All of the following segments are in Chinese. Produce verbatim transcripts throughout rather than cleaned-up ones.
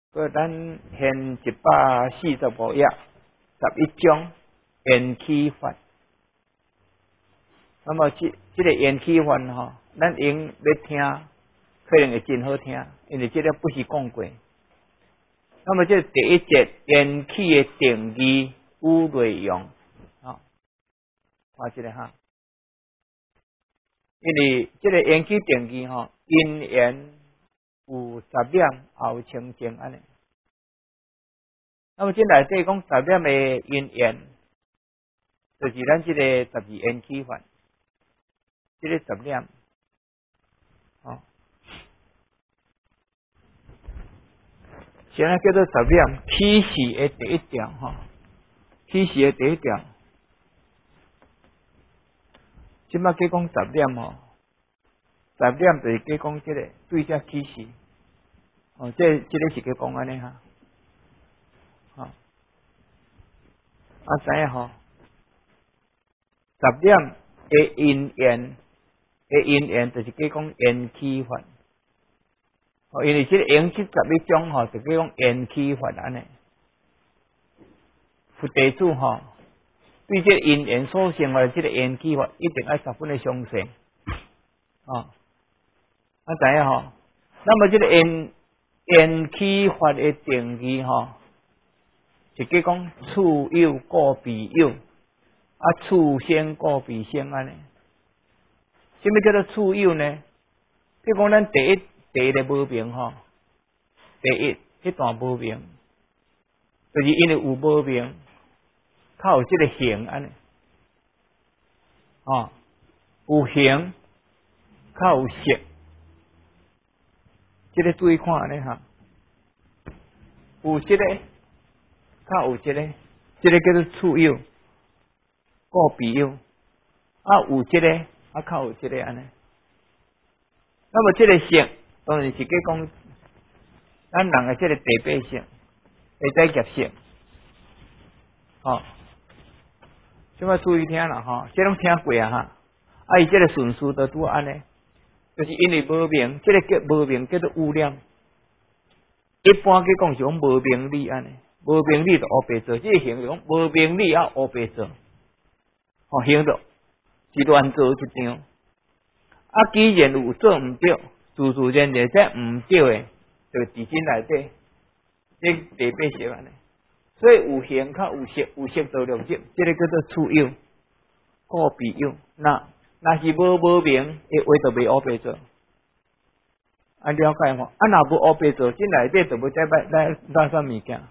所以咱现一百四十五页，十一章缘起法。那么这这个缘起法吼，咱用要听，可能会真好听，因为这个不是讲过。那么这第一节缘起的定义有内容，啊，看这个哈，因为这个缘起定义吼，因缘有十念后清净安尼。那么这内底讲十念的因缘，就是咱这个十二缘起法，这个十念，哦，现在叫做十念起始的第一条哈，起始的第一条，即摆叫讲十念吼，十念就是叫讲这个对这起始，哦，这这个是叫讲安尼哈。啊，啊，知影吼？十念的因缘，的因缘就是叫讲缘起法。哦，因为这个缘起十一种吼，就叫讲缘起法安尼。佛地主吼，对这个因缘所生的这个缘起法，一定要十分的详细。啊，啊，知影吼？那么这个缘缘起法的定义吼。是叫讲处有故彼有，啊处先故彼先安尼。什么叫做处有呢？比如讲咱第一第一个无明吼，第一迄段无明，就是因为有无明，较有这个形安尼，哦，有形，较有色，这个注意看安尼哈，有这个。较有这个，这个叫做处有，故彼有，啊有这个，啊较有这个安尼。那么这个色，当然是叫讲咱人的这个地表色，会在业色，哦，这么注意听啦哈，这拢听过啊哈，啊伊这个顺序都拄安尼，就是因为无明，这个叫无明叫做污染，一般叫讲是讲无明理安尼。无明理就黑白做，这个形就讲无明理啊黑白做，哦形就是乱做一张。啊，既然有做唔对，自自然然这唔对的，就伫心内底，这地白色安尼。所以有形较有色，有色就两色，这个叫做处有，故彼有。那那是无无明，诶话就袂黑白做。啊了解无？啊若无黑白做，这内底就要再摆来来啥物件？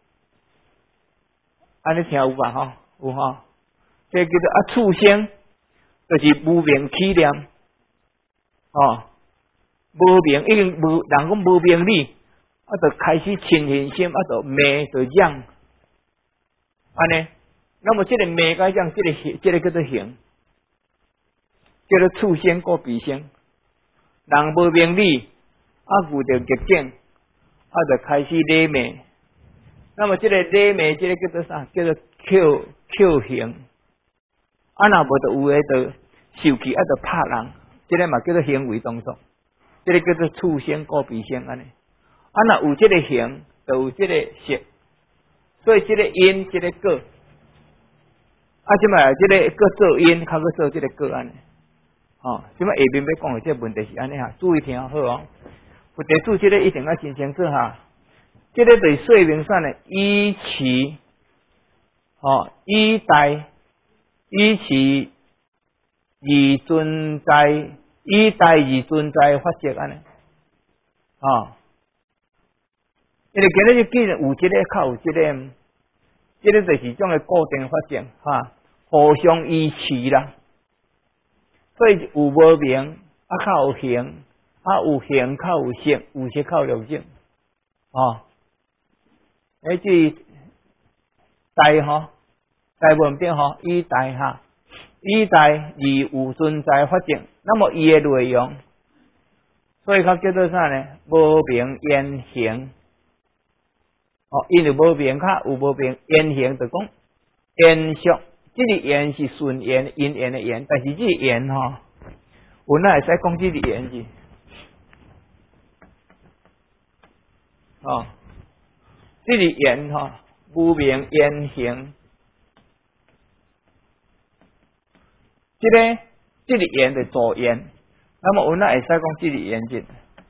安尼听有吧？吼，有吼。这叫做啊，处先就是无明起念，哦，无明已经无人讲无明理，啊，就开始亲现心，啊，就迷就痒，安尼。那么这个迷甲痒，这个这个叫做形，叫做处先故彼先。人无明理，啊，遇到逆境，啊，就开始理迷。那么这个理迷，这个叫做啥？叫做扣扣形。啊，若无就有诶，就受气，啊，就拍人。这个嘛叫做行为动作，这个叫做处先故彼先安尼。啊，若有这个形，就有这个色，所以这个因，这个果，啊，即嘛这个果做因，较个做这个果安尼。哦，即嘛下面要讲的这个问题是安尼哈，注意听好哦。佛地主这个一定要真清楚哈。这个对说明啥呢？依其，哦，依代，依其而存在，依代而存在法则安尼，哦，因为今日就既然有这个，较有这个，这个就是种的固定法则哈，互相依持啦。所以有无明，啊较有形，啊有形较有色，有色较有色，哦。诶，即代吼，代文变吼，以代哈，以代而有存在法则，那么伊诶内容，所以它叫做啥呢？无明言行，哦，因为无明较有无明言行，就讲言属，即个言是顺言因缘的言，但是即个言吼，有哪会使讲即个言是？哦。 这个言吼，无明言行，这个这个言的助言，那么我那会使讲这个言字，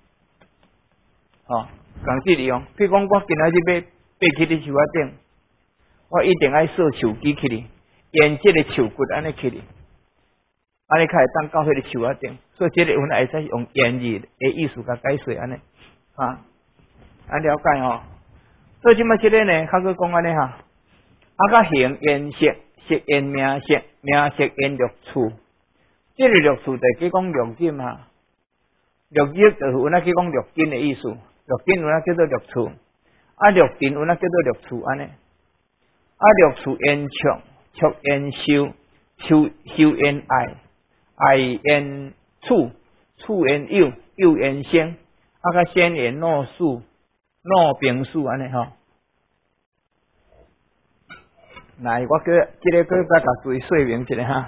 吼，讲这个用，譬如讲我今仔日要爬去你树仔顶，我一定爱设树枝起哩，沿这个树骨安尼起哩，安尼才会当到迄个树仔顶，所以这个我那会使用言字的意思甲解释安尼，啊，安了解吼。所以即摆即个呢，较佫讲安尼哈，啊，甲形言色，色言名色，名色言六处，即个六处就去讲六根哈，六根就是有那去讲六根的意思，六根有那叫做六处，啊，六根有那叫做六处安尼，啊，六处言触，触言修，修修言爱，爱言处，处言有，有言先，啊，甲先言诺数。诺平数安尼吼，来我叫即个叫大家注意说明一下哈，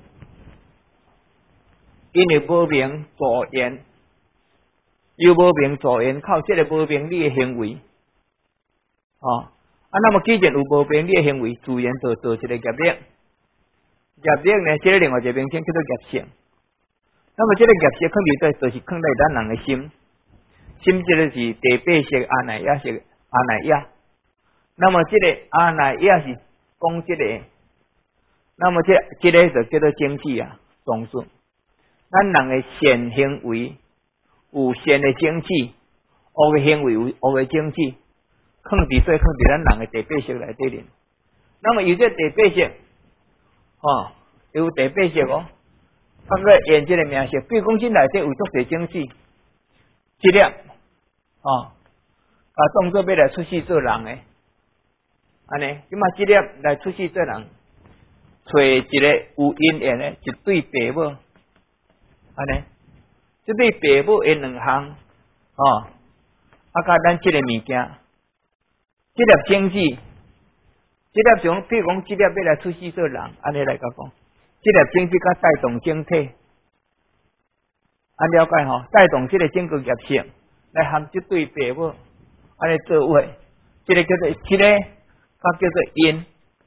因为无明助言，又无明助言，靠即个无明你的行为，哦，啊，那么既然有无明你的行为，自然就做一个业力，业力呢，即个另外一个名称叫做业性，那么即个业性肯定在就是放在咱人的心。心即个是第八识阿赖耶识阿赖耶，那么即个阿赖耶是讲即个，那么即即个就叫做精气啊，总数。咱人的善行为有善的精气，恶的行为有恶的精气，放伫做放伫咱人的第八识内底哩。那么有这第八识，哦，有第八识哦，包括演即个名色，比如讲即内底有足侪精气，质量。哦，啊，当作要来出世做人诶，安尼，即马即粒来出世做人，找一个有姻缘诶一对爸母，安尼，即对爸母诶两项，哦，啊，甲咱即个物件，即粒经济，即粒种，比如讲即粒要来出世做人，安尼来甲讲，即粒经济甲带动整体，安了解吼，带动即个整个业性。来含即对爸母，安尼做位，即个叫做即个，它叫做因，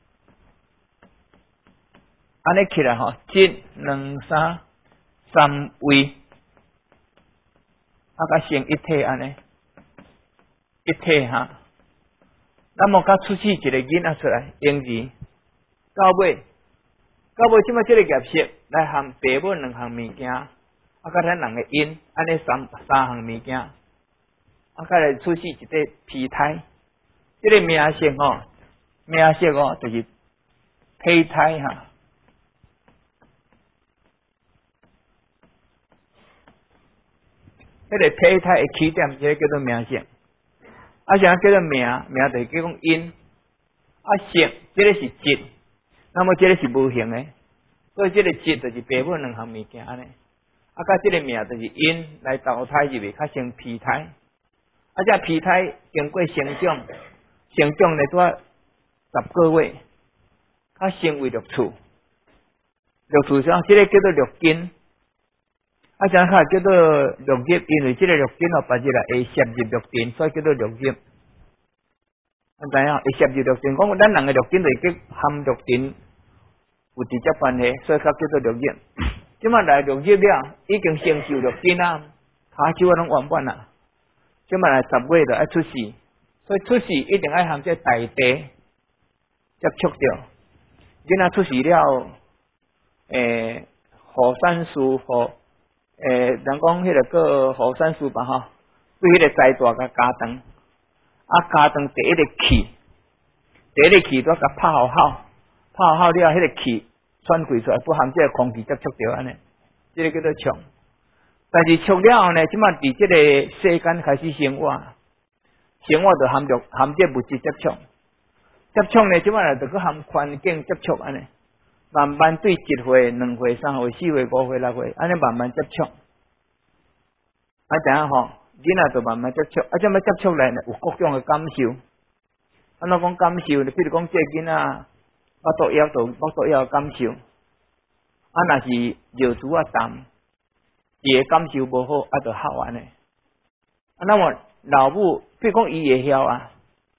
安尼起来吼，一、两、三、三位，啊，甲成一体安尼，一体哈。那么甲出世一个囡仔出来，英字，到尾，到尾即么即个业色来含爸母两项物件，啊，甲咱人嘅因，安尼三三项物件。啊，再来出世一个胚胎，这个名色吼，名色哦，就是胚胎哈。这个胚胎的起点，这个叫做名色。啊，啥叫做名？名就是叫讲因。啊，色，这个是质，那么这个是无形的，所以这个质就是爸母两项物件安尼。啊，甲这个名就是因来投胎入去，较成胚胎。啊，这胚胎经过成长，成长咧多十个月，它成为六处，六处上这个叫做六根，啊，这下叫做六入，因为这个六根哦，把这个会摄入六根，所以叫做六入。啊，知影会摄入六根，讲咱人的六根就是跟含六根有直接关系，所以它叫做六入。即马来六入了，已经成就六根啊，骹手啊拢完完啦。即嘛来十月就爱出世，所以出世一定爱含这大地接触着。囡仔出世了，诶，火山树和诶，人讲迄个个火山树吧吼，对迄个栽大甲加长，啊加长第一个气，第一个气都甲拍好好，拍好好了，迄个气喘气出来，不含这个空气接触着安尼，这个叫做冲。但是出了后呢，即马伫即个世间开始生活，生活就含着含这物质接触，接触呢，即马来就去含环境接触安尼，慢慢对一岁、两岁、三岁、四岁、五岁、六岁，安尼慢慢接触，啊，知影吼，囡仔就慢慢接触，啊，即么接触来呢，有各种的感受，安怎讲感受呢？比如讲这囡仔，我都要做，我都要感受，啊，若是尿珠啊淡。伊个感受无好，啊，就哭安尼。啊，那么老母，比如讲伊会晓啊，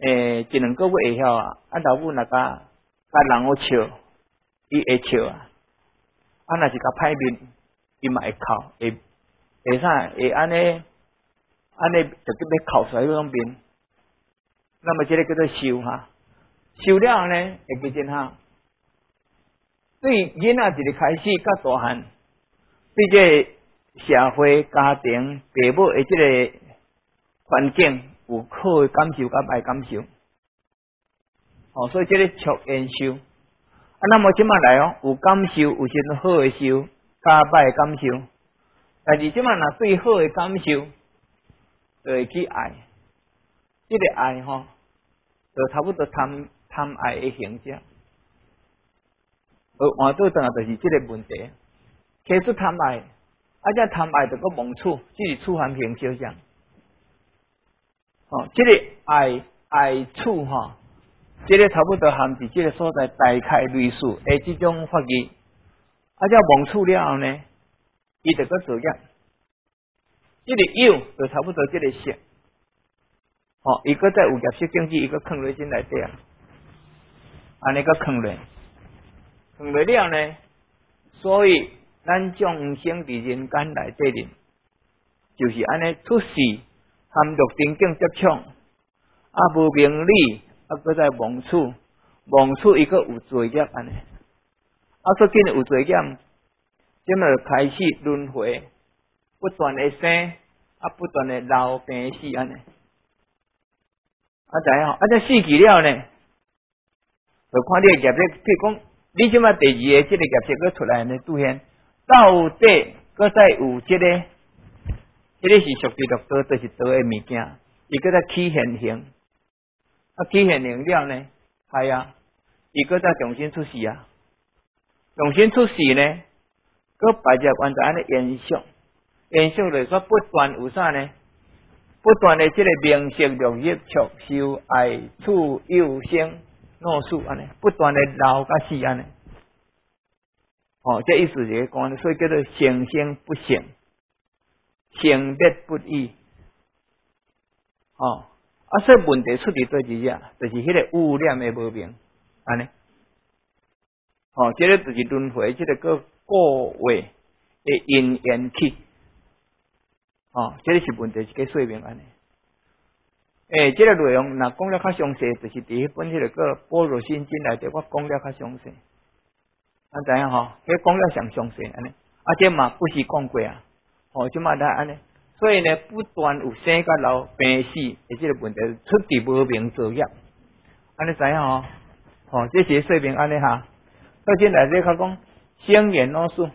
诶，一两个月会晓啊，啊老母若甲甲人好笑，伊会笑啊，啊若是甲歹面，伊嘛会哭，会会啥会安尼安尼就叫要哭出来迄种面，那么这个叫做修哈，修了后呢，会记真哈。对囡仔一个开始甲大汉，对这个社会、家庭、父母的这个环境有好的感受，甲歹感受。哦，所以这个促延修。啊，那么即马来哦，有感受，有真好的修，甲歹的感受。但是即马若对好的感受，就会去爱。这个爱吼、哦，就差不多贪贪爱的形象。而换倒转来就是这个问题，其实贪爱，啊，这贪爱就个蒙处，这是处含平小相。哦，这个爱爱处哈、哦，这个差不多含伫这个所在大概类似诶这种法语，啊，这蒙处了后呢，伊就个作业，这个有就差不多这个色，哦，伊个在有业色经济，伊个藏落进内底啊，安尼个藏落，藏落了呢。所以，咱众生伫人间内底人，就是安尼出世，含六根境接触，啊无明理，啊搁在妄处，妄处伊个有罪业安尼，啊所紧有罪业，即么开始轮回，不断的生，啊不断的老病死安尼，啊知影吼，啊这死去了呢，就看你的业力，譬如讲。你即马第二个即个业色佫出来呢，拄现到底佫再有即、这个，即、这个是属于六道，就是道的物件，伊佫再起现行，啊起现行了呢，系啊，伊佫再重新出世啊，重新出世呢，佫摆只原在安尼延续，延续来说不断有啥呢？不断的即个名色六欲触受爱处有生。诺数安尼，不断的老甲死安尼，哦，这意思是讲，所以叫做生生不息，生灭不已，哦，啊，所以问题出伫对几只，就是迄个污染的无明，安尼，哦，这个就是轮回，这个个过位的因缘起，哦，这个是问题，是个说明安尼。诶、欸，这个内容若讲了较详细，就是伫迄本迄个个《般若心经》内底，我讲了较详细。啊，知影吼？迄讲了上详细安尼，啊，这嘛不是讲过啊，哦，即嘛来安尼。所以呢，不断有生甲老、病死，诶，这个问题出伫无明作业，安尼知影吼？哦，这是说明安尼哈。所以这内底较讲生缘老师，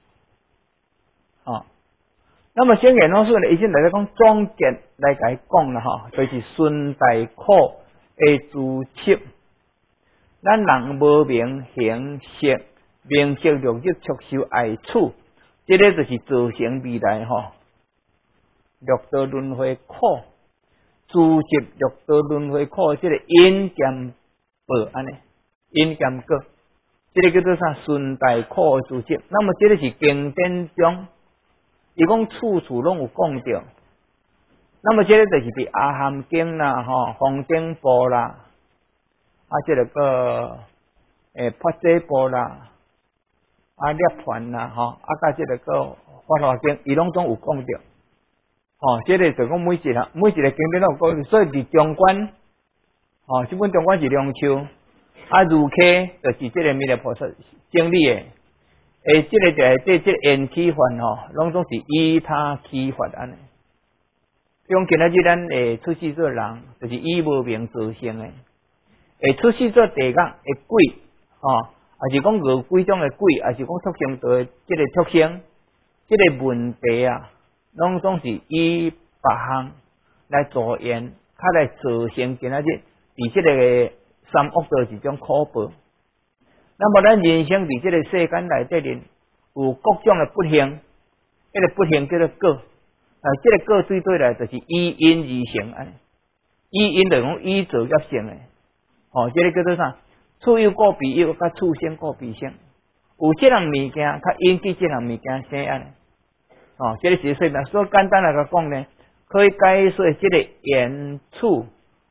哦。那么先言老师呢，已经来讲总结来甲伊讲了哈，就是顺大苦的主切，咱人无明形色，名色六欲触受爱处，这个就是造成未来哈六道轮回苦，主接六道轮回苦，这个因兼报安尼，因兼果，这个叫做啥？顺大苦的主接。那么这个是经典中。伊讲处处拢有讲到，那么这个就是伫阿含经啦、吼方正部啦，啊，这个个诶破遮部啦，啊涅槃啦，吼啊，甲这个个法华经，伊拢总有讲到，吼，这个就讲每一个每一个经典都有讲，所以伫中观，吼，这本中观是梁秋，啊儒客就是这个弥勒菩萨经历的。诶，这个就係即即缘起法吼，拢总是依他起法安尼。比如今仔日咱诶出世做人，就是以无明造成诶。诶，出世做地角诶鬼，吼，也是讲有几种诶鬼，也是讲促成到即个促成，即个问题啊，拢总是以别项来助缘，较来造成今仔日伫即个三恶道一种苦报。那么咱人生伫这个世间内底面有各种的不幸，迄、那个不幸叫做果，啊，这个果对对来就是依因而成安，依因就讲依造业成的，哦，这个叫做啥？处有果必有，甲处生果必生，有这样物件，较引起这样物件生安，哦，这个是说明，所以简单来讲呢，可以解说这个缘处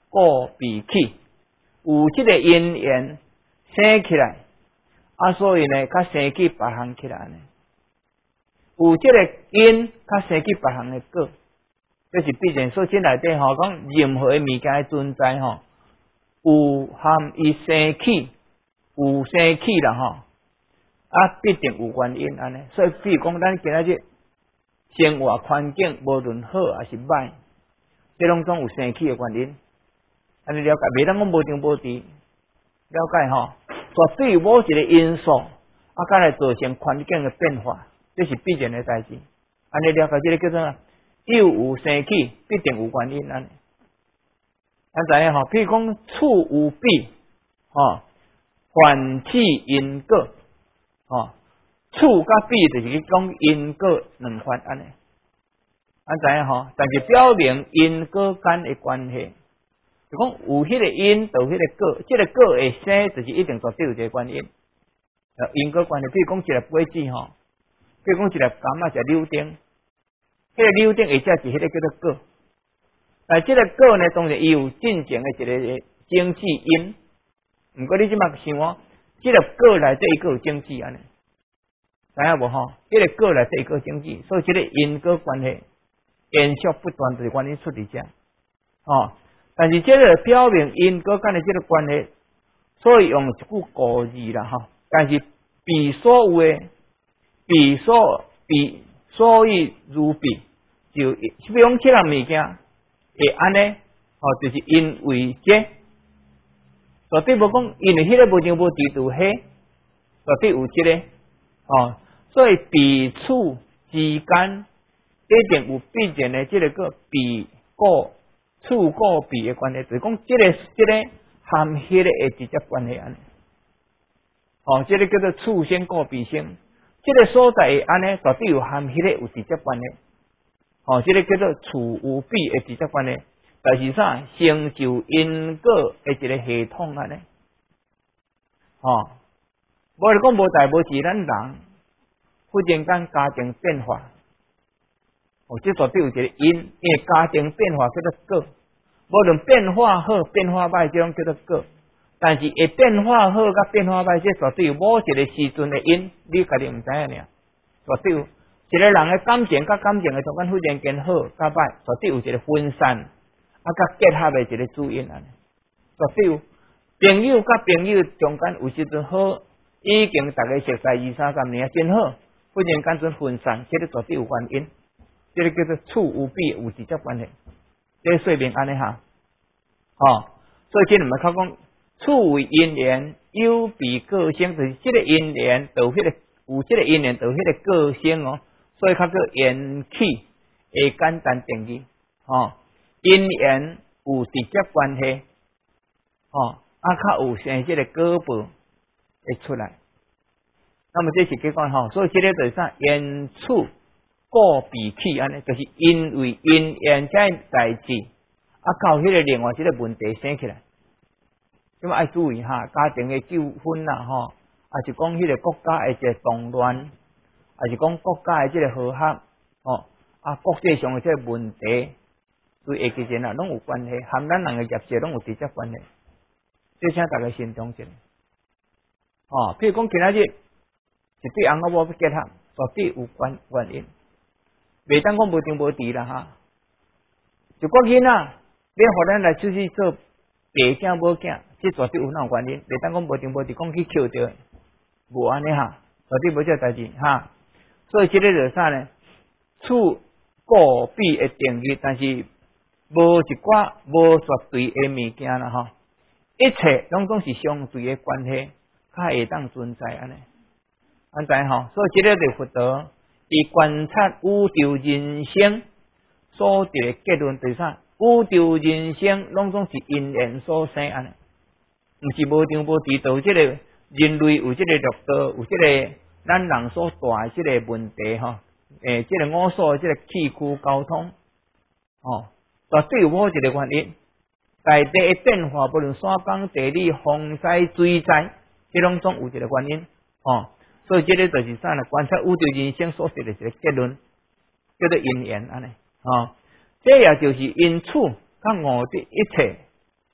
故必起，有即个因缘生起来，啊，所以呢，较生起别项起来呢。有即个因，较生起别项的果，这是必然。所以这内底吼，讲任何的物件的存在吼，有含伊生起，有生起啦吼，啊，必定有原因安尼。所以，譬如讲，咱今仔日生活环境无论好还是歹，这拢总有生起的原因。安尼了解，袂当讲无定无治，了解吼。绝对某一个因素，啊，甲来造成环境的变化。这是必然的代志，安尼了解这个叫做有有生起，必定有原因安尼。咱知影吼，譬如讲处有必，吼，反起因果，吼，处甲必就是讲因果两法安尼。咱知影吼，但是表明因果间的关系，就讲有迄个因就迄个果，这个果会生，就是一定绝对有一个原因。呃，因果关系，譬如讲一个杯子吼。譬如讲一粒柑仔食柳丁，迄个柳丁下只是迄个叫做果，但这个果呢，当然伊有进前的一个经济因。毋过你即马想哦，这个果内底伊个有经济安尼，知影无吼？这个果内底伊个有经济，所以这个因果关系延续不断，就是原因出伫遮。哦，但是这个表明因果间的这个关系，所以用一句古字啦吼，但是比所有的。比所比所以如比，就比如讲这样物件会安尼，哦，就是因为这，绝对无讲因为迄个无定无治就迄，绝对有这个，哦，所以彼此之间一定有必然的这个个彼果处果彼的关系，就是讲这个这个含迄个的直接关系安尼，哦，这个叫做处先果彼先。这个所在会安尼，绝对有含迄个有直接关系。哦，这个叫做处有必的直接关系，但是啥成就因果的一个系统安尼。哦，无是讲无代无志，咱人忽然间家庭变化，哦，这绝对有一个因，因为家庭变化叫做果。无论变化好变化歹，这种叫做果。但是会变化好甲变化歹，这绝对有某一个时阵的因，你家己毋知影尔。绝对有一个人的感情甲感情的中间忽然间好甲歹，绝对有一个分散啊甲结合的一个主因安尼。绝对有朋友甲朋友中间有时阵好，已经大家熟识二三十年真好，忽然间阵分散，这个绝对有原因。这个叫做处有必有直接关系。这个说明安尼哈，哦，所以这两么靠讲。处为因缘有比个性，就是这个因缘有迄个有这个因缘有迄个个性哦，所以较叫缘起，会简单定义哦。因缘有直接关系哦，啊较有生这个果报会出来。那么这是结果吼，所以这个就是啥缘处故必起安尼，就是因为因缘这代志啊，到迄个另外一个问题生起来。咁么爱注意哈，家庭的纠纷啦，吼，还是讲迄个国家的一个动乱，还是讲国家的这个和谐，哦，啊，国际上的这个问题，对下其实啊，拢有关系，和咱人的业势拢有直接关系。这请大家心中一哦，譬如讲今仔日一对翁仔某要结合，绝对有关原因，袂当讲无定无治啦哈。就国囡仔要互咱来出去做。爸囝无囝，这绝对有那原因。袂当讲无定无治，讲去扣着，无安尼哈，绝对无这代志哈。所以这个就是啥呢？处个必的定义，但是无一寡无绝对的物件啦哈。一切拢总是相对的关系，较会当存在安尼。安知吼？所以这个就佛陀伊观察宇宙人生所得的结论就是啥？宇宙人生拢总是因缘所生安尼，毋是无定无治，导致个人类有即个六道，有即个咱人所带即个问题吼，诶，即个五所即个气区交通，哦，绝对有某一个原因。大地的变化，无论山崩地理、风灾、水灾，即拢总有一个原因，哦，所以即个就是啥呢？观察宇宙人生所得的一个结论，叫做因缘安尼，哦。这也就是因此，甲我的一切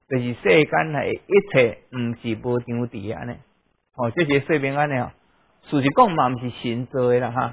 就是世间内一切毋是无常伫安尼。哦，这是说明安尼哦。事实讲嘛，毋是神做的啦哈。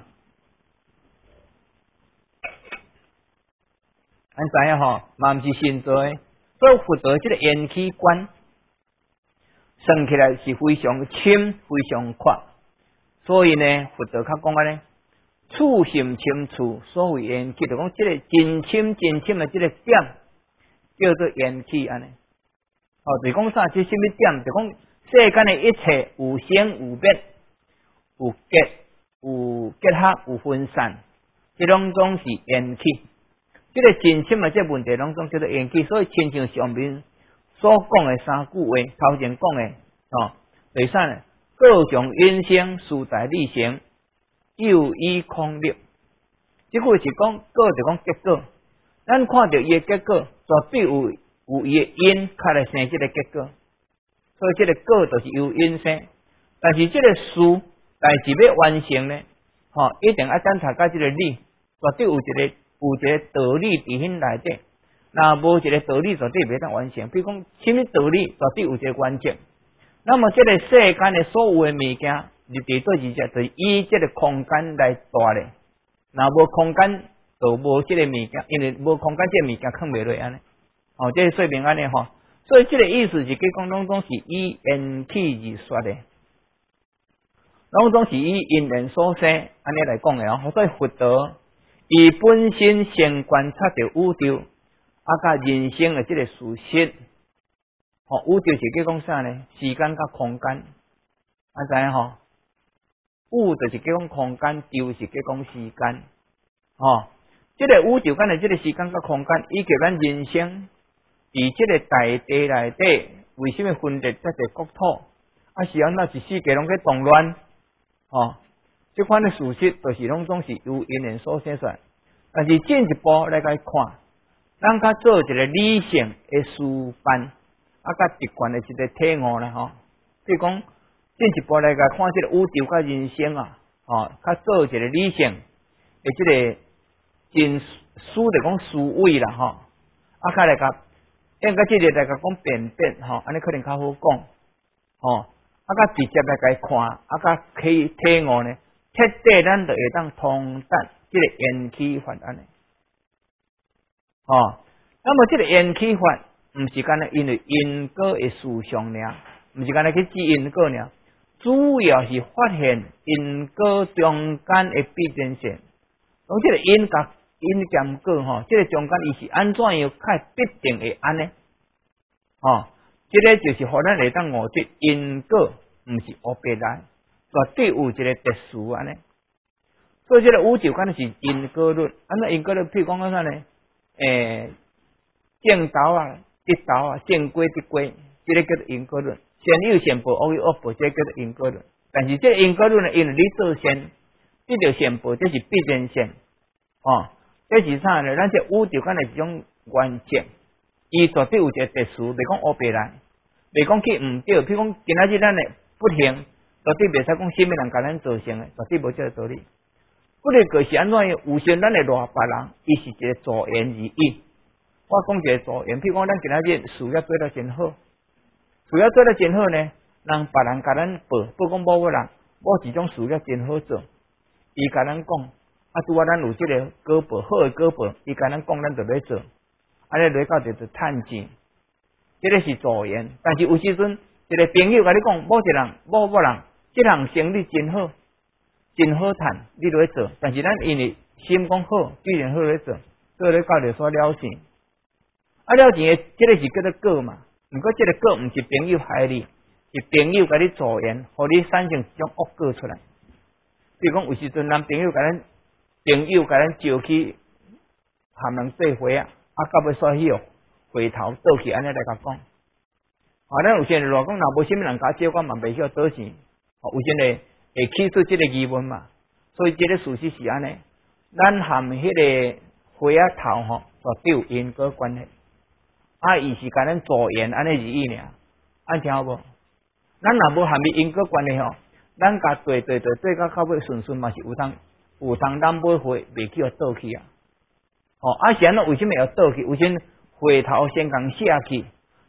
咱知影吼，嘛毋是神做的，所以佛陀这个缘起观算起来是非常深、非常阔。所以呢，佛陀较讲安尼，处心深处所谓缘起，就讲这个真深真深的这个点叫做缘起安尼。哦，就是讲啥？这什么点？就讲世间的一切有生有灭，有结有结合有分散，这拢总是缘起。这个真深的这问题拢总叫做缘起。所以亲像上面所讲的三句话，头前讲的哦，第三呢，各种因生殊在力行，又依空力。这句是讲果，就讲结果。咱看到伊的结果，绝对有有伊的因，才来生这个结果。所以这个果就是由因生。但是这个事代志要完成呢，吼、哦，一定要检查到这个理，绝对有一个有一个道理伫迄内底。若无一个道理，绝对袂当完成。比如讲，什么道理，绝对有一个关键。那么这个世间的所有的物件，入伫对二只，就是以这个空间来大咧。若无空间，就无这个物件，因为无空间，这个物件藏袂落安尼。哦，这说明安尼吼。所以这个意思是，佮讲拢总是以缘起而说的，拢总是以因缘所生安尼来讲的哦。所以佛陀伊本身先观察着宇宙，啊，甲人生的这个事实。哦，宇宙是叫讲啥呢？时间甲空间，啊知影吼？宇就是叫讲空间，宙是叫讲时间。哦，这个宇宙间的这个时间甲空间，以及咱人生伫这个大地内底，为什么分裂这个国土？啊，是安怎一世界拢在动乱？哦，这款的事实，就是拢总是由因缘所生出来。但是进一步来甲看，咱甲做一个理性的示范。啊，甲直观的一个体悟啦吼，比如讲进一步来甲看这个宇宙甲人生啊，哦，较做一个理性的这个真思就讲思维啦吼，啊，较来甲应该这个来甲讲辨别吼，安尼可能较好讲，吼，啊，甲直接来甲看，啊，甲体体悟呢，彻底咱就会当通达这个缘起法安尼，哦，那么这个缘起法。毋是干那因为因果的事项尔，毋是干那去指因果尔，主要是发现因果中间的必然性。讲这个因甲因兼果吼，这个中间伊是安怎样较必定会安呢？吼，这个就是互咱会当悟出因果毋是黑白来，绝对有一个特殊安尼。所以这个宇宙间是因果论，安怎因果论？譬如讲讲啥呢？诶、欸，正道啊。一道啊，正规的规，这个叫做因果论。善有善报，恶有恶报，这个叫做因果论。但是这个因果论呢，因为你做善，得到善报，这是必然性。哦，这是啥呢？咱这宇宙间的一种原则，伊绝对有一个特殊，袂讲黑白来，袂讲去毋对。譬如讲，今仔日咱的不幸，绝对袂使讲什么人甲咱造成的，绝对无这个道理。不哩个是安怎样？有时咱会赖别人，伊是一个自然而已。我讲一个助缘，譬如讲，咱今仔日事业做得真好，事业做得真好呢，人别人甲咱报，报讲某个人，某一种事业真好做，伊甲咱讲，啊，拄啊，咱有这个果报，好的果报，伊甲咱讲，咱就要做，安尼来到就就趁钱，这个是助缘。但是有时阵，一个朋友甲你讲，某一人，某某人，这项生意真好，真好趁，你就要做。但是咱因为心讲好，既然好来做，做咧到就煞了钱。啊，了钱的，这个是叫做果嘛。不过这个果毋是朋友害你，是朋友甲你助缘，互你产生一种恶果出来。比如讲，有时阵咱朋友甲咱朋友甲咱招去含人做伙啊，啊，到尾煞去哦，回头倒去安尼来甲讲。啊，咱有些人话讲，若无什么人甲招，我嘛袂晓倒钱。哦，有些人会起出这个疑问嘛。所以这个事实是安尼，咱含迄个花啊头吼，绝对有因果关系。啊，伊是甲咱助缘安尼而已尔，安听好无？咱若无含伊因果关系吼，咱甲对对对对到到尾顺顺嘛是有通有通咱买回袂去互倒去啊。哦，啊是安怎为什么要倒去？有时回头先共写去，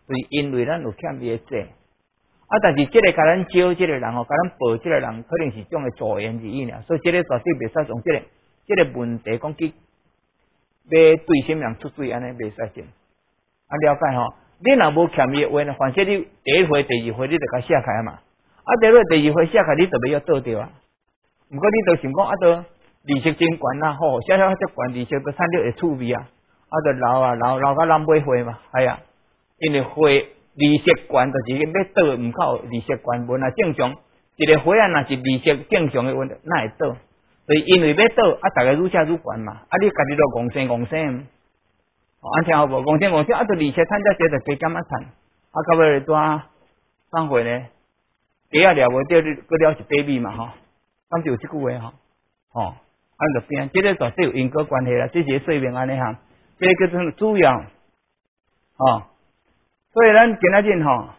就是因为咱有欠伊的债。啊，但是这个甲咱招这个人吼，甲咱报这个人，可能是种的助缘之意尔，所以这个绝对袂使从这个这个问题讲去要对什么人出水安尼袂使信。啊，了解吼，你若无欠伊的话呢，反正你第一回、第二回你就甲写开啊嘛，啊，第二、第二回写开你就袂要倒掉啊。毋过你都想讲啊，都利息真悬啊，吼，写写只悬利息都产了会趣味啊，啊，就留啊留留甲咱买回嘛，系啊，因为回。利息悬就是要倒毋靠利息悬，无若正常一个回啊，若是利息正常的问题，哪会倒？所以因为要倒啊，大家愈写愈悬嘛，啊，你家己都戆生戆生，哦，安听好无？戆生戆生啊，都利息趁遮济就加减啊趁，啊，到尾多三回呢，鸡啊了无掉，佮了一百米嘛吼，敢就有即句话吼，吼，按着变，即个绝对有因果关系啦，这是说明安尼哈，这个叫做主要，哦。所以咱今仔日吼，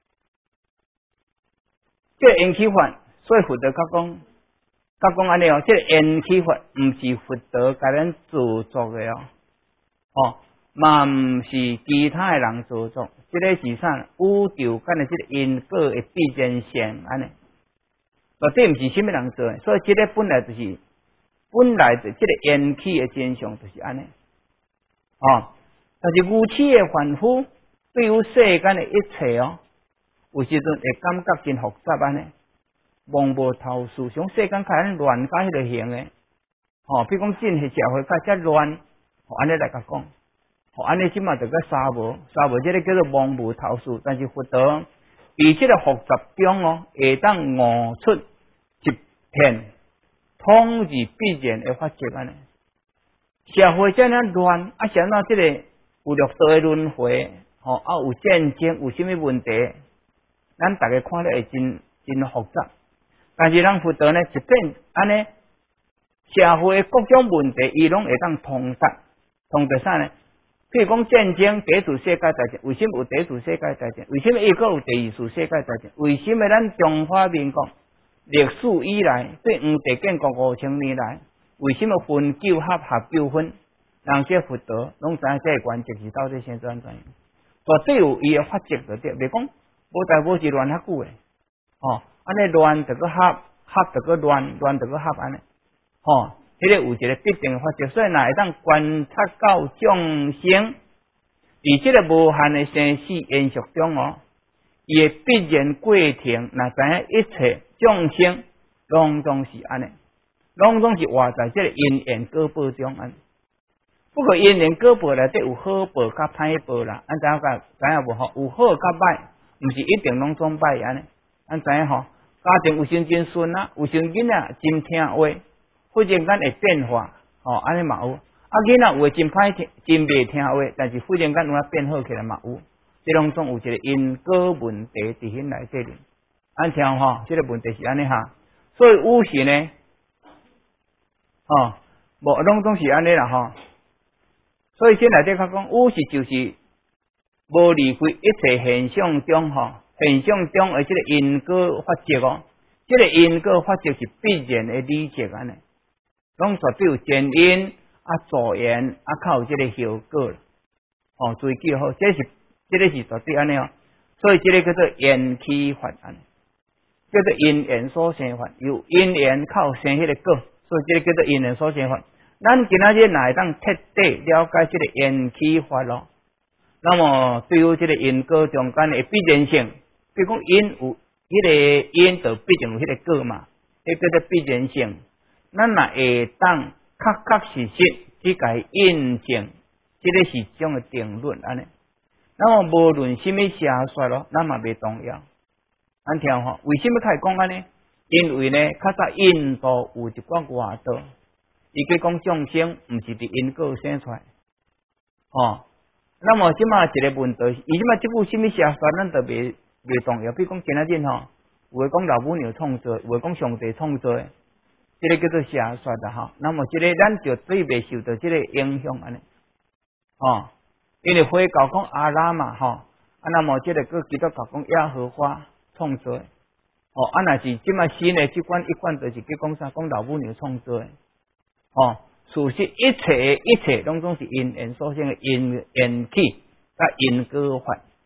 这个缘起法，所以佛陀甲讲，甲讲安尼哦，这个缘起法毋是佛陀甲咱自作的哦，哦，嘛毋是其他的人自作，这个是啥？宇宙间的这个因果的必然性安尼，绝对毋是什么人做的，所以这个本来就是本来的这个缘起的真相就是安尼，哦，但是无起的凡夫。对于世间的一切哦，有时阵会感觉真复杂安尼，摸无头绪，像世间开始乱甲迄个型诶，吼、哦，比如讲真系社会开始乱，吼、哦，安尼来甲讲，吼、哦，安尼即马就个沙无沙无，即个叫做摸无头绪，但是佛陀伫即个复杂中哦，会当悟出一片统治必然的法则安尼，社会遮尔乱，啊，想到即个有六道的轮回。吼、哦、啊，有战争，有啥物问题？咱大家看了会真真复杂，但是咱佛陀呢，一片安尼，社会各种问题，伊拢会当通达，通达啥呢？譬如讲战争，第一次世界大战，为什么有第一次世界大战？为什么又有第二次世界大战？为什么咱中华民国历史以来，对黄帝建国五千年来，为什么分九合合九分？人这佛陀拢知影这个原则是到底现在怎样？绝对有伊诶法则就对，袂讲无代无志乱遐久诶，吼，安尼乱就个合，合就个乱，乱就个合安尼，吼，迄个有一个必定诶法则，所以若会当观察到众生，伫即个无限诶生死延续中哦，伊诶必然过程，若知影一切众生拢总是安尼，拢总是活在即个因缘果报中安。不过因缘果报内底有好报甲歹报啦，咱知影个知影无吼？有好甲歹，毋是一定拢总歹安尼。咱知影吼？家庭有时真顺啊，有时囡仔真听话，忽然间会变化，吼安尼嘛有。啊囡仔有诶真歹听，真袂听话，但是忽然间有啊变好起来嘛有。即拢总有一个因果问题伫迄内底哩。咱听吼，即、这个问题是安尼哈。所以有时呢，吼，无拢总是安尼啦吼。所以先来底较讲，有时就是无离开一切现象中吼，现象中的即个因果法则哦，即、这个因果法则是必然的理则安尼，拢绝对有前因啊助缘啊，较有即个效果哦，注意记好，这是这个是绝对安尼哦，所以这个叫做缘起法安尼，叫做因缘所生法，有因缘靠生迄个果，所以这个叫做因缘所生法。咱今仔日若会当彻底了解这个缘起法咯，那么对于这个因果中间的必然性，比如讲因有迄个因就必定有迄个果嘛，迄叫做必然性。咱若会当确确实实去甲伊印证，这个是一种的定论安尼。那么无论什么邪说咯，咱嘛袂动摇。咱听吼，为什么开始讲安尼？因为呢，较早印度有一寡外道。伊去讲众生毋是伫因果生出来，吼。那么即马一个问题，伊即马即句什么邪说，咱都袂袂重要。比如讲今仔日吼，有诶讲老母娘创造，有诶讲上帝创造，即、这个叫做邪说啦吼。那么即个咱就对袂受到即个影响安尼，吼。因为回教讲阿拉嘛吼，啊那么即个个基督教讲耶和华创造，哦，啊若是即马新诶即款一贯就是去讲啥，讲老母娘创造。哦，事实一切一切拢总是因缘所生的因缘起，甲因果法。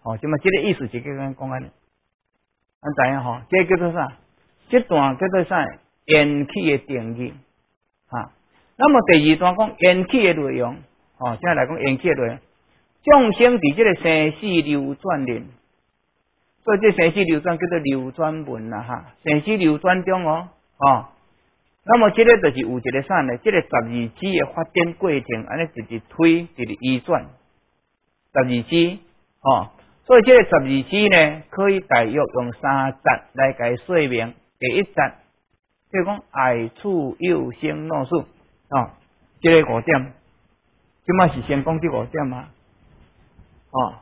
吼，即嘛即个意思是叫咱讲安尼，咱知影吼，这叫做啥？这段叫做啥？缘起的定义啊。那么第二段讲缘起的内容，吼，现在来讲缘起的内容，众生伫这个生死流转轮，所以这生死流转叫做流转轮啦哈，生死流转中哦，哦。那么这个就是有一个啥呢？这个十二支的发展过程，安尼一直推，一直移转，十二支，哦，所以这个十二支呢，可以大约用三节来解说明。第一节，譬如讲爱处有生老死，哦，这个五点，即马是先讲这五点啊，哦，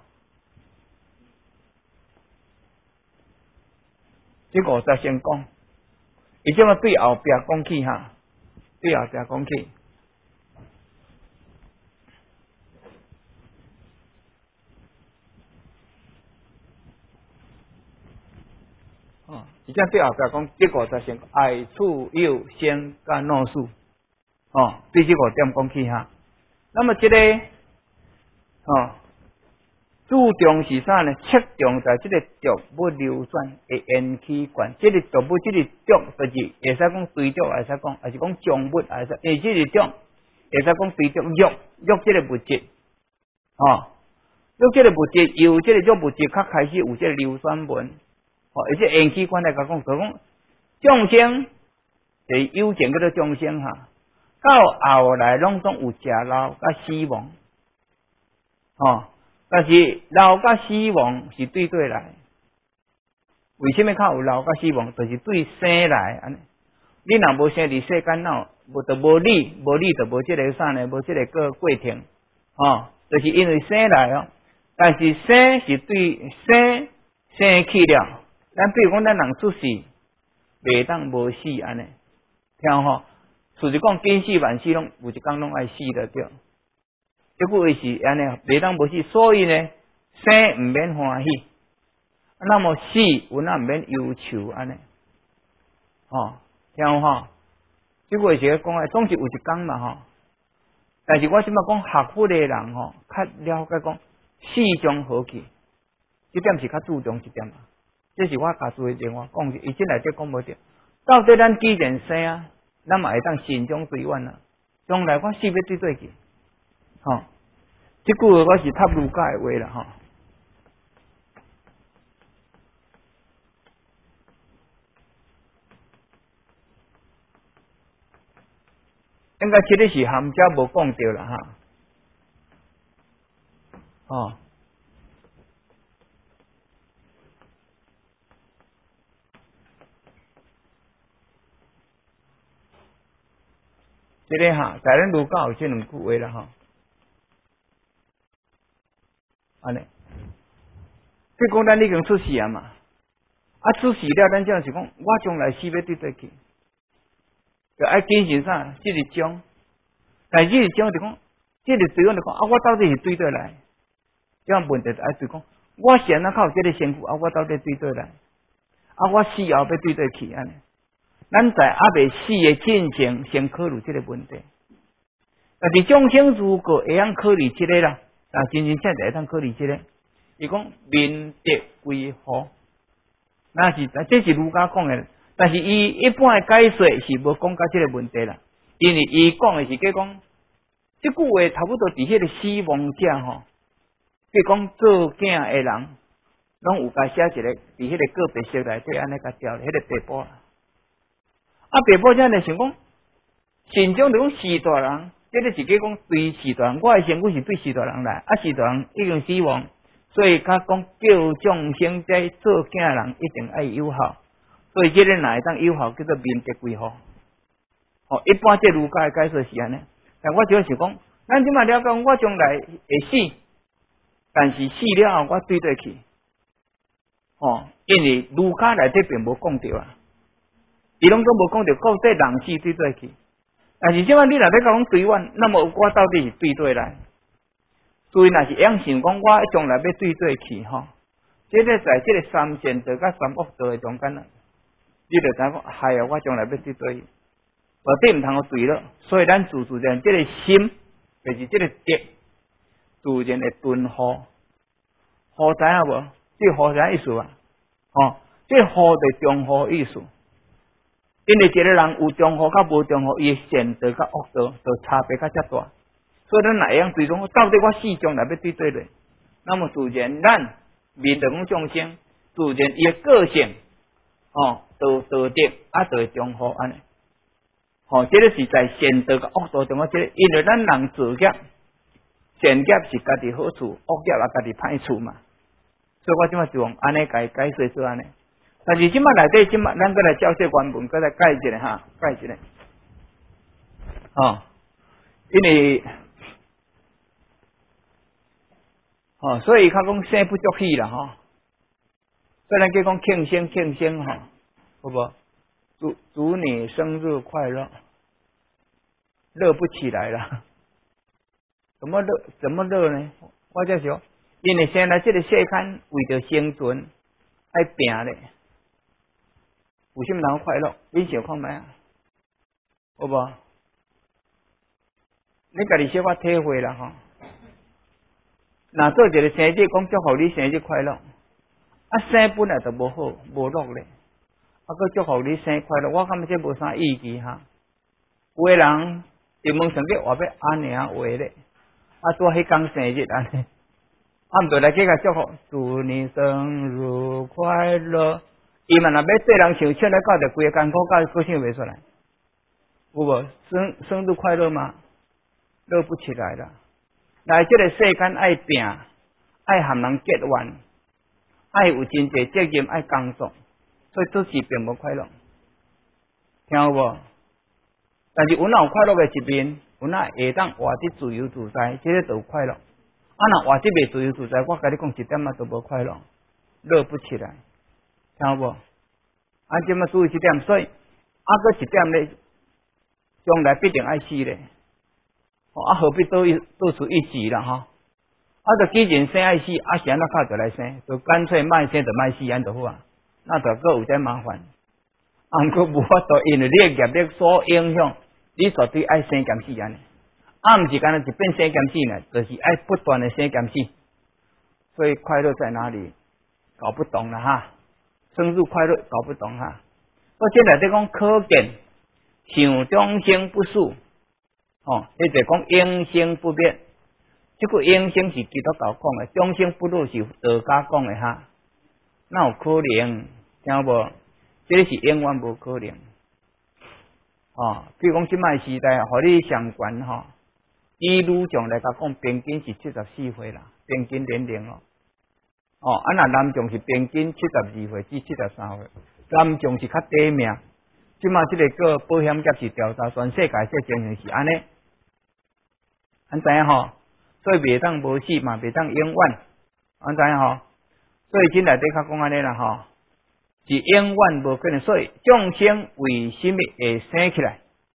这五节先讲。伊即么对后壁讲起哈，对后壁讲起，哦，伊即对后壁讲，这个才先爱处有生甲老死，哦，对这五点讲起哈。那么这个，哦，注重是啥呢？侧重在这个动物流转的缘起观，这个动物这个种就是会使讲对着，会使讲，还是讲种物，还是诶，这个种会使讲对着肉肉这个物质，哦，肉这个物质由这个肉物质较开始有这个流转纹，哦，而且缘起观来讲，就讲众生是有情叫做众生哈，到后来拢总有食老甲死亡，哦。但是老甲死亡是对对来，为什么较有老甲死亡？就是对生来安尼。你若无生伫世间脑，无就无理，无理就无这个啥呢？无这个个过程，哦，就是因为生来哦。但是生是对生生去了，咱比如讲咱人出世，袂当无死安尼，听吼。就是讲今世万世拢有一天拢爱死的对。结果伊是安尼，袂当无死，所以呢，生毋免欢喜，那么死有那毋免忧愁安尼，哦，听有吼？这个是讲诶，总是有一天嘛吼。但是我即摆讲学佛的人吼，较了解讲死中何去，这点是较注重一点啊。这是我家属的电话讲，伊即内底讲无着。到底咱既然生啊，咱嘛会当心中对愿啊，将来我死要对对去。吼、哦，这句我是塔鲁家的话啦，吼、哦。应该这个是含家无讲到啦，哈。哦，这个哈，在咱儒家有这两句话啦，哈。安尼，即讲咱已经出世啊嘛，啊出世了，咱讲是讲，我将来死要对对去，就爱坚信啥，这个种，但这个种就讲，这个对我就讲，啊，我到底是对对来，这样问题就爱对讲，我现在靠这个身躯，啊，我到底对对来，啊，我死后要对对去安尼，咱在还未死的进程，先考虑这个问题。但是众生如果会晓考虑这个啦。啊，真真正正会当考虑这个，伊讲明德归和，那是这是儒家讲的，但是伊一般的解说是无讲到这个问题啦，因为伊讲的是叫讲，这句话差不多伫迄个死亡者吼，比如讲做囝的人，拢有甲写一个伫迄个个别式内底安尼甲调迄个白布啦，啊白布者呢想讲，心中就讲四大人。这个是叫讲对四大人，我的身躯是对四大人来，啊四大人已经死亡，所以他讲叫众生在做囝人一定爱友好，所以这个哪会当友好叫做明德归和。哦，一般这儒家的解说是安尼，但我主要是讲，咱即马了解我将来会死，但是死了后我对对去，哦，因为儒家内底并无讲到啊，伊拢都无讲到到底人死对对去。但是即摆你若要讲对阮，那么我到底是对对来？所以若是样想讲我将来要对对去吼，这个在这个三善道甲三恶道的中间啦，你就知讲，哎呀，我将来要对对，到底毋通互对了。所以咱自自然这个心，就是这个德，自然会顿和。 好知影无？这好啥意思啊？哦，这好就中和意思。因为一个人有中和甲无中和，伊的善道甲恶道就差别较遮大。所以咱哪样对中，到底我四种来要对对咧？那么自然咱面对讲众生，自然伊的个性哦，道道德啊，就会中和安尼。哦，这个是在善道甲恶道中，这个因为咱人自业，善业是家己好处，恶业也家己歹处嘛。所以我即马就用安尼解解释做安尼。但是即马内底即马咱搁来照这原文，搁来解一下哈，解一下。哦，因为哦，所以他讲生不足气啦哈。虽然叫讲庆生庆生哈，好不？祝祝你生日快乐，乐不起来了。怎么乐？怎么乐呢？我在想，因为现在这个世间为着生存，爱拼咧。有啥人快乐？你想看卖啊？好不？你家己小可体会啦哈。那做一个生日，讲祝福你生日快乐。啊，生本来就无好，无乐咧。啊，佮祝福你生快乐，我感觉这无啥意义哈。有个人进门上去话要安尼啊话咧，啊，做迄天生日安尼，啊，毋对来这个祝福，祝你生日快乐。伊嘛若要对人唱唱来到着规个艰苦，到歌唱袂出来，有无？生生日快乐吗？乐不起来啦。来这个世间爱拼，爱和人结怨，爱有真侪责任爱工作，所以做事并无快乐。听有无？但是有哪有快乐的一面？有哪会当活得自由自在，这个就有快乐。啊，若活得袂自由自在，我甲你讲一点仔都无快乐，乐不起来。听有无？啊，即么注意一点，所以啊，搁一点咧，将来必定爱死咧。哦，啊，何必多一多出一死啦？哈！啊，就既然生爱死，啊，是安怎靠着来生？就干脆卖生就卖死，安就好啊。那就搁有点麻烦。啊，毋过无法度，因为你的业力所影响，你绝对爱生减死安尼。啊，毋是干那一变生减死呢，就是爱不断的生减死。所以快乐在哪里？搞不懂了哈。生日快乐搞不懂哈。我现在在讲可见，想终生不死。哦，你就讲永生不灭，这个永生是基督教讲的，终生不老是道家讲的哈。哪有可能？听无？这个是永远无可能。哦，比如讲即卖时代，互你上悬吼，以女众来甲讲，平均是七十四岁啦，平均年龄哦。哦，啊那男众是平均七十二岁至七十三岁，男众是较短命。即卖即个个保险业是调查全世界这情形是安尼，安知影吼？所以袂当无死嘛，袂当永远，安知影吼？所以今内底较讲安尼啦吼，是永远无可能。所以众生为什么会生起来？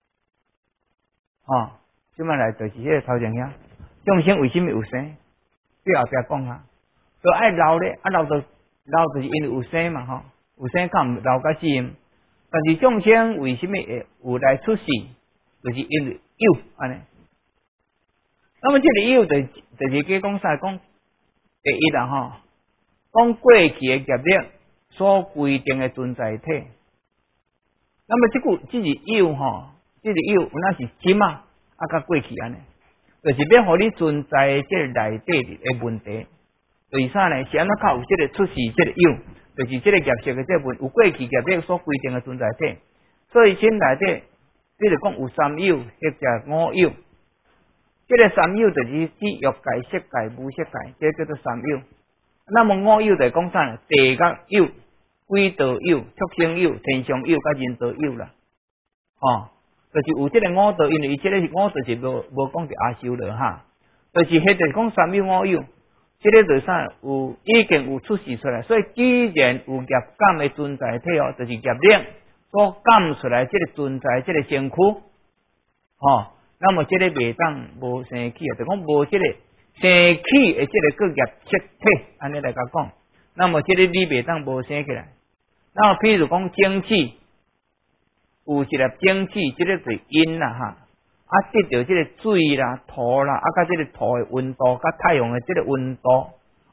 吼，即卖来就是迄个头前遐，众生为什么有生？对后壁讲啊，都爱老咧，啊老就老就是因为有生嘛吼，有生较毋老甲死因。但是众生为什么会有来出世？就是因为有安尼。那么这个有就就是讲讲啥讲？第一啦吼，讲过去的业力所规定的存在体。那么这个这是有吼，这个有那是今啊，啊甲过去安尼，就是要互你存在这个内底的问题。为啥呢？是安怎靠有这个出世这个有？就是这个业色的这份有过去业力所规定的存在体，所以现内底，比如讲有三有或者五有，这个三有就是指欲界、色界、无色界，这叫做三有。那么五有就讲啥呢？地觉有、鬼道有、畜生有、天上有、甲人道有啦。哦，就是有这个五道，因为伊这个五道是无无讲着阿修罗哈，就是迄就是讲三有五有。这个就是啥？有已经有出世出来，所以既然有业感的存在体哦，就是业力所感出来这个存在这个身躯，哦，那么这个袂当无生起啊，就讲无这个生起的这个个业色体，安尼来甲讲，那么这个你袂当无生起来。那么譬如讲精气，有一粒精气，这个是阴啦哈。啊，得到这个水啦、土啦，啊，甲这个土的温度，甲太阳的这个温度，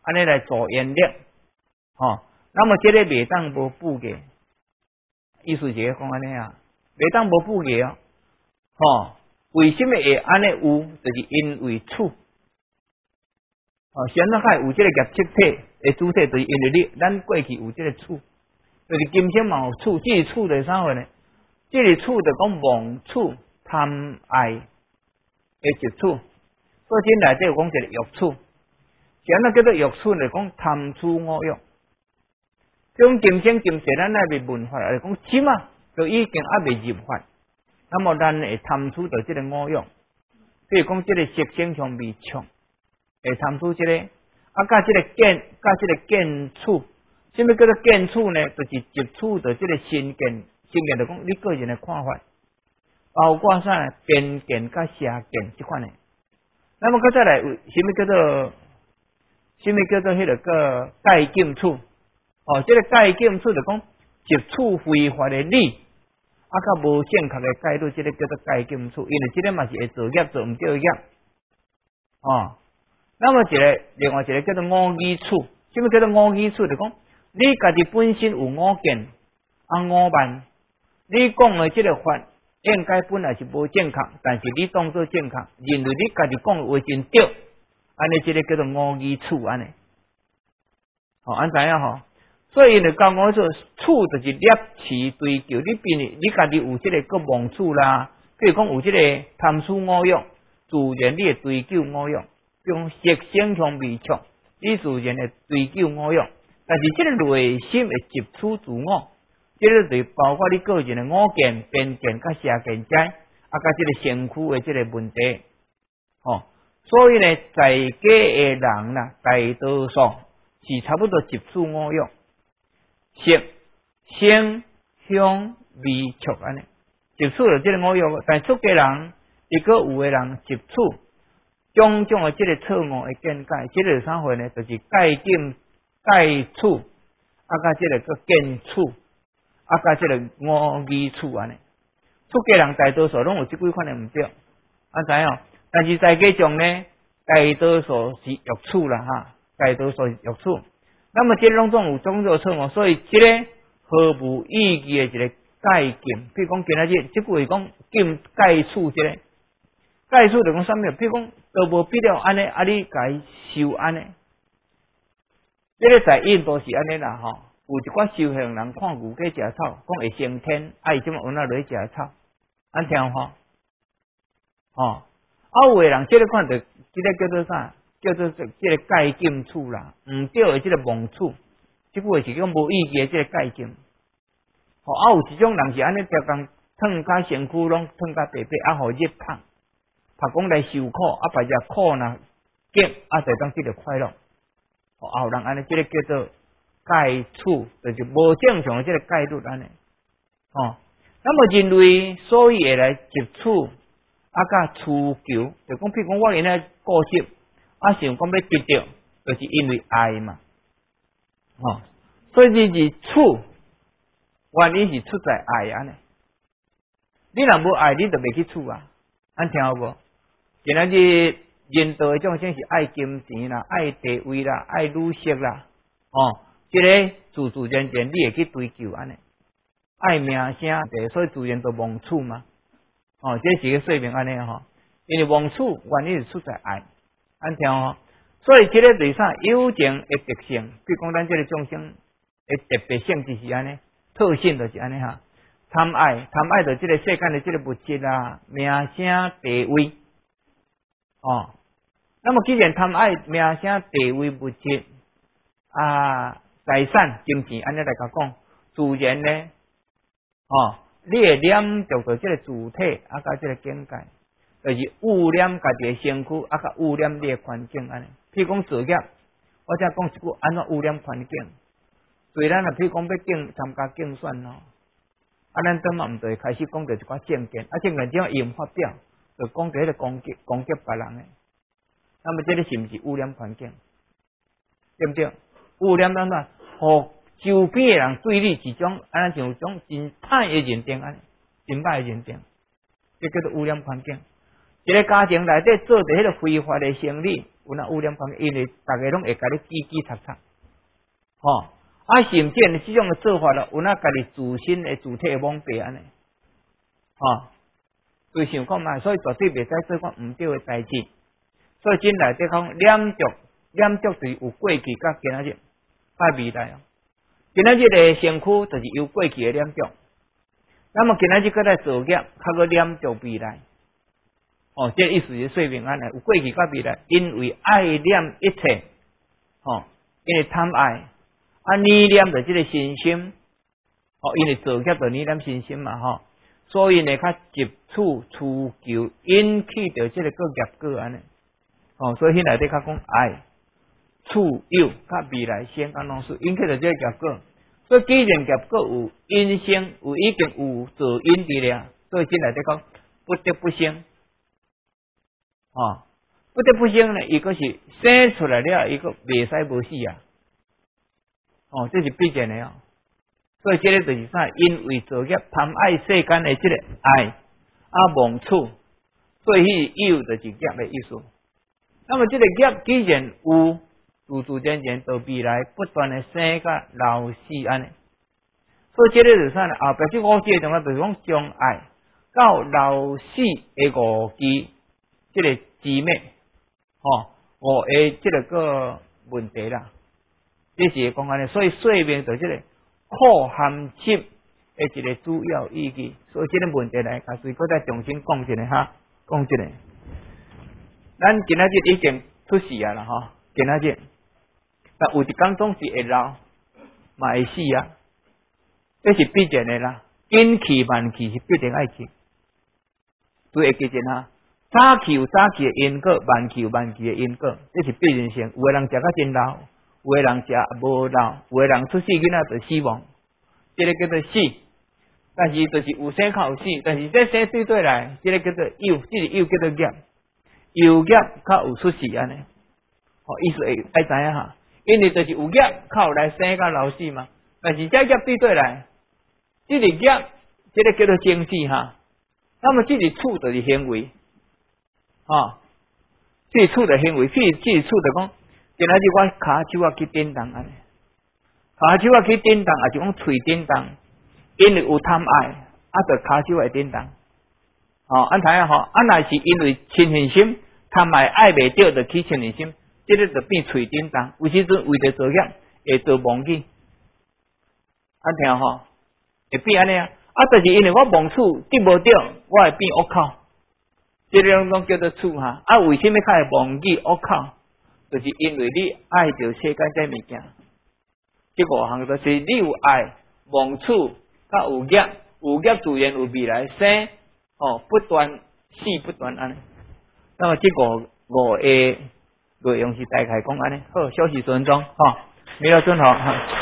安尼来做原料，吼。那么这个袂当无补嘅，意思就是讲安尼啊，袂当无补嘅哦，吼。为什么会安尼有？就是因为处，哦，现在还有这个业绩体的主体，就是因为你咱过去有这个处，就是今生嘛有处，这个处是啥货呢？这个处就讲妄处、贪爱的一处，所以这内底有讲一个欲处，现在叫做欲处来讲贪处我欲。种今生今世咱那边文化来讲，起码就已经还未入法，那么咱会贪取到这个我欲，比如讲这个色声香味触，会贪取这个，啊，甲这个见，甲这个见处，什么叫做见处呢？就是接触到这个心见，心见就讲你个人的看法，包括啥呢？边见甲邪见这款的。那么佮再来，什么叫做什么叫做迄个个界境处？哦，这个界境处就讲接触非法的理，啊，甲无正确的解读，这个叫做界境处，因为这个嘛是会做业做唔对业。哦，那么一个另外一个叫做五义处，什么叫做五义处？就讲你家己本身有五见啊五慢，你讲的这个法应该本来是无正确，但是你当作正确，认为你家己讲的话真对，安尼这个叫做五义处安尼。好、哦，安怎样吼？所以呢，讲我说处就是猎取追求，你变你家己有这个个妄处啦，譬如讲有这个贪取我欲，自然你会追求我欲，比如讲色声香味触，你自然会追求我欲，但是这个内心会接触自我，这个就包括你个人的我见、边见、甲邪见者，啊，甲这个身躯的这个问题，哦，所以呢，在家的人啦，大多数是差不多接触我欲。色、声、香、味、触安尼接触了这个我欲，但出家人，亦个有的人接触种种的这个错误的见解，这个是啥货呢？就是界定、界处，啊，甲这个个见处，啊，甲这个五义处安尼。出家人大多数拢有这几款的唔对，啊知影？但是在家中呢，大多数是欲处啦哈，大多数是欲处。那么这种种有种种错误，所以这个毫无意义的一个界禁，比如讲今仔日这句话讲禁界处，这个界处就讲啥物？比如讲都无必要安尼，啊你该修安尼，这个在印度是安尼啦吼，有一寡修行人看牛鸡食草，讲会升天，啊伊怎么往那落去食草？安听吼，吼，啊有的人这个看着这个叫做啥？叫做这这个界禁处啦，唔对的这个妄处，这句话是讲无意义的这个界禁。吼，啊有一种人是安尼，条工烫甲身躯拢烫甲白白，啊互热烫，怕讲来受苦，啊把只苦呢减，啊就当这个快乐。吼，啊有人安尼，这个叫做界处，就是无正常的这个戒律安尼。吼，那么人类所以会来接触，啊甲追求，就讲譬如讲我现在固执。啊，想讲要得到，就是因为爱嘛，哦，所以这是处，原因是出在爱安尼。你若无爱，你就袂去处啊，安听有无？今仔日人道的众生是爱金钱啦，爱地位啦，爱女色啦，哦，这个自自然然你会去追求安尼，爱名声的，所以自然就妄处嘛，哦，这是个说明安尼吼，因为妄处原因是出在爱。安听哦，所以这个是啥？有情的特性，比如讲咱这个众生的特别性就是安尼，特性就是安尼哈。贪爱，贪爱的这个世间的这个物质啦、名声、地位，哦。那么既然贪爱名声、地位、物质啊、财产、金钱，安尼来讲，自然呢，哦，你会念着到这个主体啊，甲这个境界。就是污染家己的身躯，啊，甲污染你的环境安尼。譬如讲作业，我再讲一句，安怎污染环境？虽然啊，譬如讲要竞参加竞选咯，啊，咱等嘛毋对开始讲着一寡政见，啊，政见怎样用发表，就讲着迄个攻击攻击别人的。那么这个是毋是污染环境？对不对？污染咱哪？互周边的人对你是种安尼像种真歹的认定安尼，真歹的认定，这叫做污染环境。一个家庭内底做着迄个非法的生意，有有那污染环境，因为大家拢会甲你叽叽擦擦，吼、哦，啊，甚至呢，这种的做法咯，有那家己自身的主体蒙蔽安尼，吼，对想讲嘛，所以绝对袂使做讲毋对的代志，所以真内底讲染着染着就是有过去甲今仔日甲未来哦，今仔日的身躯就是由过去的染着，那么今仔日搁来做业，较个染着未来。哦，这意思是说明安尼，有过去甲未来，因为爱念一切，哦，因为贪爱，啊，念念着这个身心，哦，因为造业着念念身心嘛，吼、哦，所以呢，较接触추求引起着这个个业果安尼，哦，所以迄内底较讲爱、处有甲未来先甲拢是引起着这个业果，所以既然业果有因生，有已经有造因伫了，所以这内底讲不得不生。哦，不得不生呢，伊个是生出来了，伊个袂使无死啊！哦，这是必然的哦。所以这个就是啥？因为造业贪爱世间的这个爱啊妄处，所以迄有就是业的意思。那么这个业既然有，自自然然到未来不断的生甲老死安尼。所以这个就是啥呢？后壁这五节中啊，就是讲将爱到老死的五支。这个姊妹，哦，我诶，这个个问题啦，这是讲安尼，所以说明到这个可含性诶一个主要意义，所以这个问题来，假使搁再重新讲一下哈，讲一下，咱今仔日已经出世啊啦吼，今仔日，但有一天总是会老，嘛会死啊，这是必然的啦，紧去慢去是必定爱去，注意记住哈。早期有早期的因果，晚期有晚期的因果，这是必然性。有的人食到真老，有的人食无老，有的人出世囡仔就死亡，这个叫做死。但是就是有生较有死，但是这生对对来，这个叫做有，这个有叫做业，有业较有出世安尼。好，意思会爱知影哈，因为就是有业较有来生甲老死嘛。但是这业对对来，这个业，这个叫做精死哈。那么这个处就是行为。哦，这处的行为，这这处的讲，今仔日我骹手啊去点动安尼，骹手啊去点动，也是讲喙点动，因为有贪爱，啊，就骹手会点动。哦，安睇下吼，啊，若是因为亲恨心，贪爱爱袂着，就起亲恨心，这个就变喙点动，有时阵为着作业，会做忘记，安听吼，会变安尼啊，啊，就是因为我忘处得无着，我会变恶口。这种拢叫做处哈，啊，为什么较会忘记恶口？就是因为你爱着世间这物件，这五项就是你有爱、忘处、甲有业，有业自然有未来生，哦，不断死不断安尼。那么这五五个内容是大概讲安尼，好，休息十分钟，哈，没有准好哈。